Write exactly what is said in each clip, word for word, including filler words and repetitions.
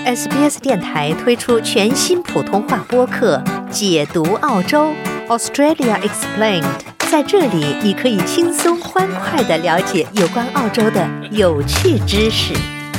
S B S 电台推出全新普通话播客《解读澳洲 Australia Explained》，在这里你可以轻松欢快地了解有关澳洲的有趣知识。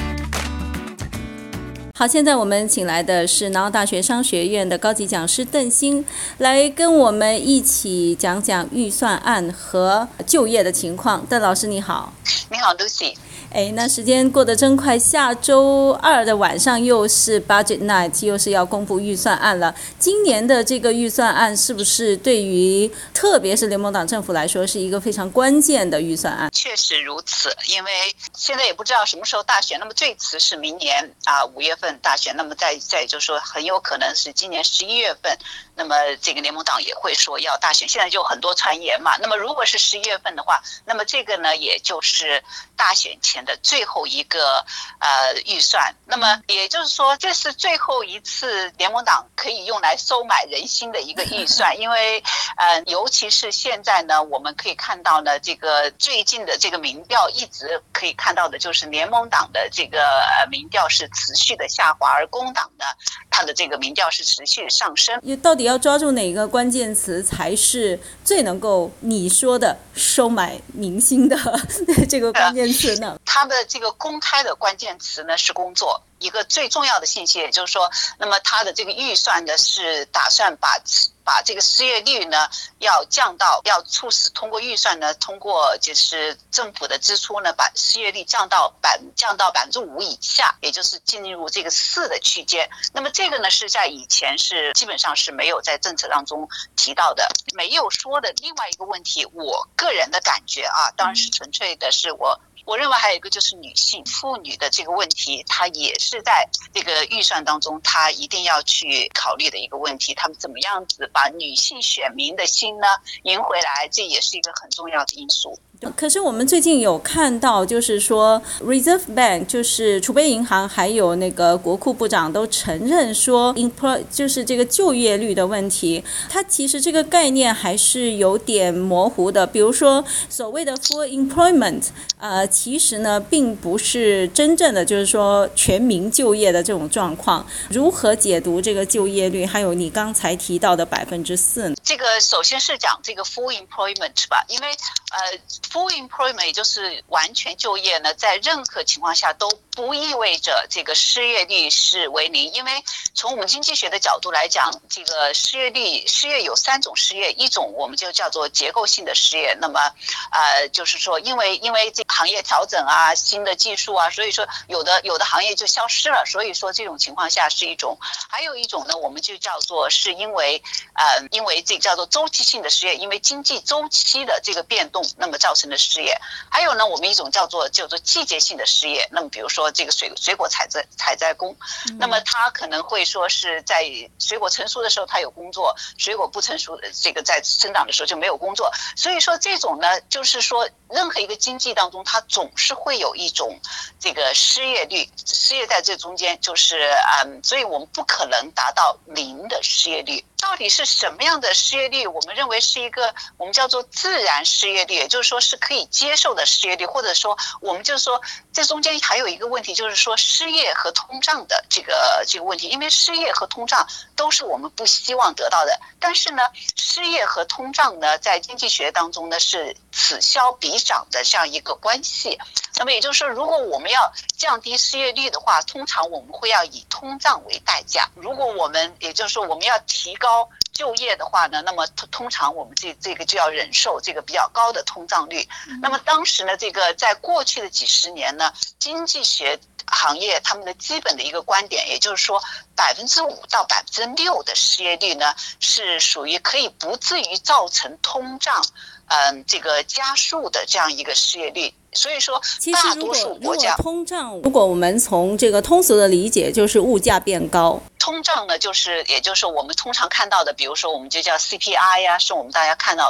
好，现在我们请来的是南澳大学商学院的高级讲师邓鑫，来跟我们一起讲讲预算案和就业的情况。邓老师你好。 你好 Lucy。 哎，那时间过得真快，下周二的晚上又是 Budget Night， 又是要公布预算案了。今年的这个预算案是不是对于特别是联盟党政府来说是一个非常关键的预算案？ 确实如此，因为现在也不知道什么时候大选，那么最迟是明年啊五月份大选，那么再再就是说很有可能是今年十一月份，那么这个联盟党也会说要大选，现在就很多传言嘛。那么如果是十一月份的话，那么这个呢也就是大选前的最后一个呃预算，那么也就是说这是最后一次联盟党可以用来收买人心的一个预算，因为呃尤其是现在呢我们可以看到呢这个最近的这个民调一直可以看到的就是联盟党的这个民调是持续的下滑，而工党呢它的这个民调是持续上升。 到底要抓住哪个关键词才是最能够你说的收买民心的这个关键词呢？ 它的这个公开的关键词呢是工作，一个最重要的信息，也就是说，那么它的这个预算呢是打算把把这个失业率呢要降到，要促使通过预算呢，通过就是政府的支出呢，把失业率降到百降到百分之五以下，也就是进入这个四的区间。那么这个呢是在以前是基本上是没有在政策当中提到的，没有说的另外一个问题，我个人的感觉啊，当然是纯粹的是我。我认为还有一个就是女性妇女的这个问题，它也是在这个预算当中它一定要去考虑的一个问题，他们怎么样子把女性选民的心呢赢回来，这也是一个很重要的因素。 可是我们最近有看到，就是说 Reserve Bank 就是储备银行还有那个国库部长都承认说 employ 就是这个就业率的问题，它其实这个概念还是有点模糊的。比如说所谓的 full employment 呃，其实呢并不是真正的就是说全民就业的这种状况。如何解读这个就业率，还有你刚才提到的百分之四呢？ 这个首先是讲这个 full employment 吧，因为呃 full employment 也就是完全就业呢，在任何情况下都不意味着这个失业率是为零，因为从我们经济学的角度来讲，这个失业率失业有三种失业，一种我们就叫做结构性的失业，那么呃就是说因为因为这个行业调整啊，新的技术啊，所以说有的有的行业就消失了，所以说这种情况下是一种。还有一种呢，我们就叫做是因为呃因为这个叫做周期性的失业，因为经济周期的这个变动，那么造成的失业。还有呢，我们一种叫做叫做季节性的失业，那么比如说这个水水果采摘采摘工，那么他可能会说是在水果成熟的时候他有工作，水果不成熟的这个在生长的时候就没有工作。所以说这种呢，就是说任何一个经济当中，它总是会有一种这个失业率，失业在这中间，就是嗯，所以我们不可能达到零的失业率。到底是什么样的失业率？我们认为是一个我们叫做自然失业率，也就是说是可以接受的失业率，或者说我们就是说这中间还有一个问题，就是说失业和通胀的这个这个问题，因为失业和通胀都是我们不希望得到的，但是呢，失业和通胀呢，在经济学当中呢是此消彼长的这样一个关系。那么也就是说，如果我们要降低失业率的话，通常我们会要以通胀为代价。如果我们也就是说我们要提高就业的话呢，那么通常我们这这个就要忍受这个比较高的通胀率。那么当时呢，这个在过去的几十年呢，经济学行业他们的基本的一个观点，也就是说百分之五到百分之六的失业率呢，是属于可以不至于造成通胀嗯这个加速的这样一个失业率。所以说大多数国家， 如果通胀，如果我们从这个通俗的理解，就是物价变高。 通胀呢，就是也就是我们通常看到的，比如说我们就叫 C P I 呀、啊，是我们大家看到多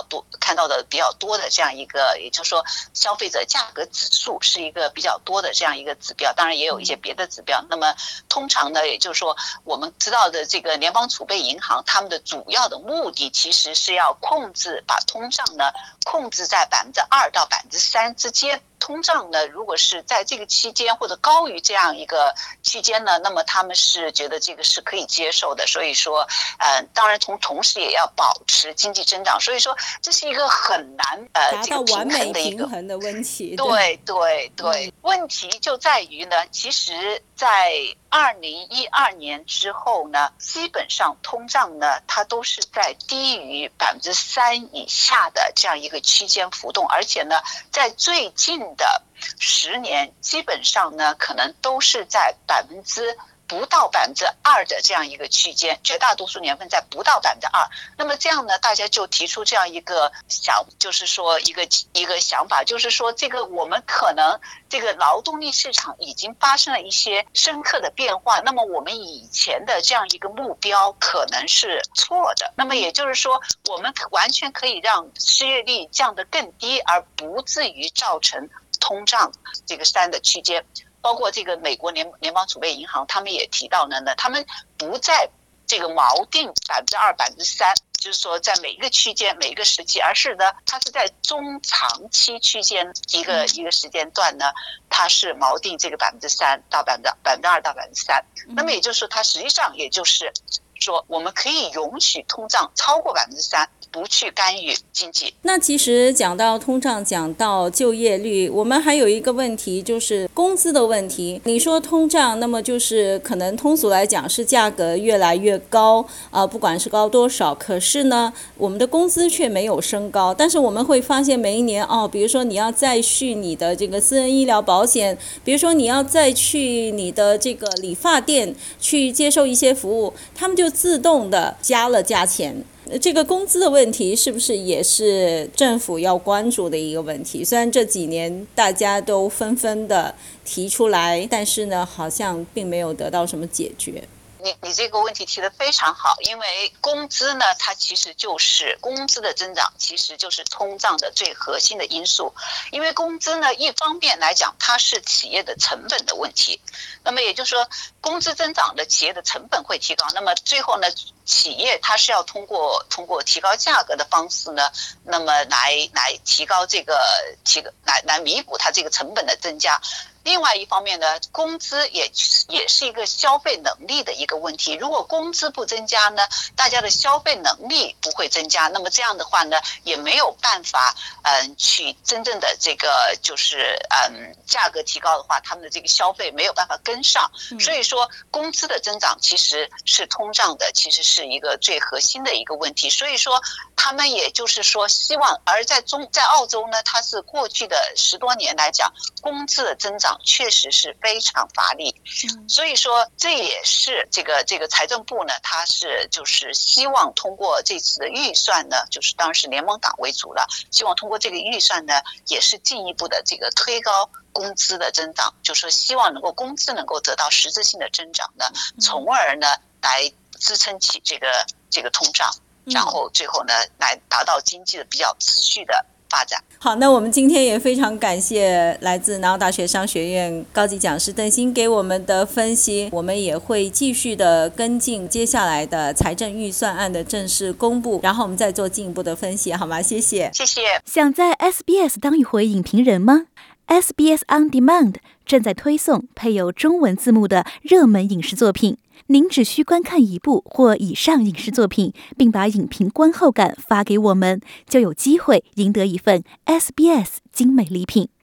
看到的比较多的这样一个，也就是说消费者价格指数是一个比较多的这样一个指标，当然也有一些别的指标。那么通常呢，也就是说我们知道的这个联邦储备银行，他们的主要的目的其实是要控制，把通胀呢控制在百分之二到百分之三之间。通胀呢，如果是在这个期间或者高于这样一个期间呢，那么他们是觉得这个是可以接受的。所以说，呃，当然同同时也要保持经济增长。所以说，这是一个很难呃达到完美平衡的问题。 对对对，问题就在于呢，其实在二零一二年之后呢，基本上通胀呢，它都是在低于百分之三以下的这样一个区间浮动，而且呢，在最近的十年，基本上呢，可能都是在百分之不到百分之二的这样一个区间，绝大多数年份在不到百分之二。那么这样呢，大家就提出这样一个想，就是说一个一个想法，就是说这个我们可能这个劳动力市场已经发生了一些深刻的变化，那么我们以前的这样一个目标可能是错的。那么也就是说，我们完全可以让失业率降得更低，而不至于造成通胀这个三的区间。包括这个美国联联邦储备银行，他们也提到了呢，他们不在这个锚定百分之二、百分之三，就是说在每一个区间、每一个时期，而是呢，它是在中长期区间一个一个时间段呢，它是锚定这个百分之三到百分之百分之二到百分之三。那么也就是说，它实际上也就是说，我们可以允许通胀超过百分之三。不去干预经济。 那其实讲到通胀，讲到就业率，我们还有一个问题就是工资的问题。你说通胀，那么就是可能通俗来讲是价格越来越高啊、呃，不管是高多少，可是呢，我们的工资却没有升高。但是我们会发现每一年哦，比如说你要再续你的这个私人医疗保险，比如说你要再去你的这个理发店去接受一些服务，他们就自动的加了价钱。这个工资的问题是不是也是政府要关注的一个问题？虽然这几年大家都纷纷的提出来，但是呢，好像并没有得到什么解决。 你你这个问题提得非常好，因为工资呢，它其实就是工资的增长，其实就是通胀的最核心的因素。因为工资呢，一方面来讲，它是企业的成本的问题，那么也就是说，工资增长的企业的成本会提高，那么最后呢，企业它是要通过通过提高价格的方式呢，那么来来提高这个提来来弥补它这个成本的增加。另外一方面呢，工资也也是一个消费能力的一个问题。如果工资不增加呢，大家的消费能力不会增加，那么这样的话呢，也没有办法嗯去真正的这个就是嗯价格提高的话，他们的这个消费没有办法跟上。所以说，工资的增长其实是通胀的，其实是一个最核心的一个问题。所以说，他们也就是说希望，而在中在澳洲呢，它是过去的十多年来讲，工资的增长确实是非常乏力，所以说这也是这个这个财政部呢，它是就是希望通过这次的预算呢，就是当然是联盟党为主了，希望通过这个预算呢，也是进一步的这个推高工资的增长，就是说希望能够工资能够得到实质性的增长呢，从而呢来支撑起这个这个通胀，然后最后呢来达到经济的比较持续的发展。 好，那我们今天也非常感谢来自南澳大学商学院高级讲师邓鑫给我们的分析，我们也会继续的跟进接下来的财政预算案的正式公布，然后我们再做进一步的分析，好吗？谢谢。 谢谢。 想在 S B S 当一回影评人吗？ S B S On Demand 正在推送配有中文字幕的热门影视作品，您只需观看一部或以上影视作品，并把影评观后感发给我们，就有机会赢得一份 S B S 精美礼品。